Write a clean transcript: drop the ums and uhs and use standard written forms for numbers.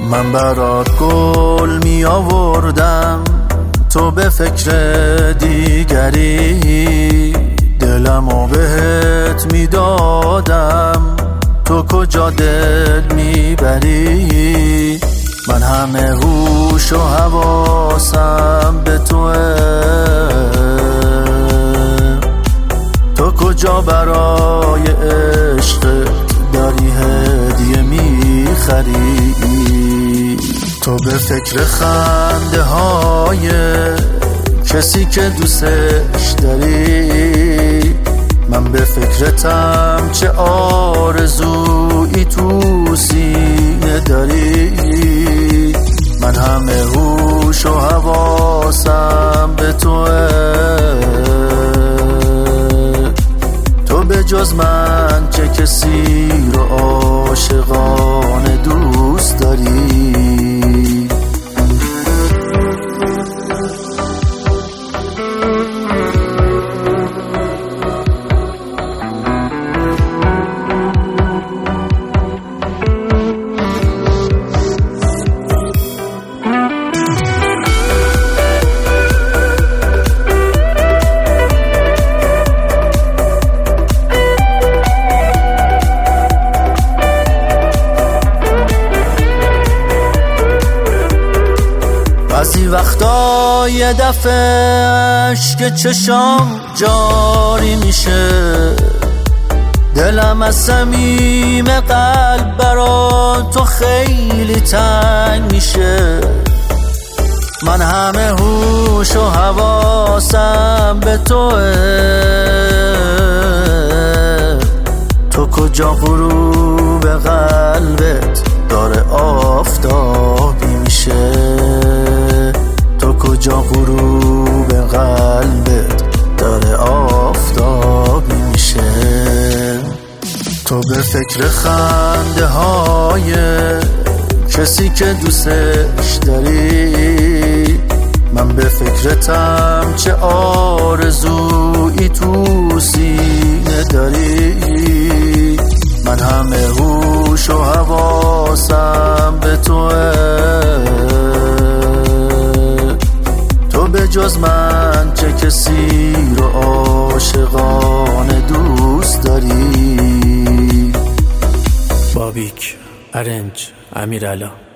من برات گل می آوردم، تو به فکر دیگری، دلمو بهت می دادم، تو کجا دل می بری؟ من همه هوش و حواسم به توه، تو کجا برای عشقت داری هدیه می خری؟ تو به فکر خنده های کسی که دوستش داری، من به فکرتم چه آرزویی تو سینه داری. من همه هوش و حواسم به توه، تو به جز من چه کسی رو عاشقانه دوست داری؟ بعضی وقتا یه دفعه اشک چشام جاری میشه، دلم از صمیم قلب برا تو خیلی تنگ میشه. من همه هوش و حواسم به توه، تو کجا غروب قلبت داره آفتابی میشه؟ تو کجا غروب قلبت داره آفتابی میشه؟ تو به فکر خنده های کسی که دوستش داری، من به فکرتم چه آرزویی تو سینه داری. من همه هوش و حواسم به توه، تو به جز من چه کسی رو عاشقانه دوست داری؟ بابیک، ارنج، امیرعلا.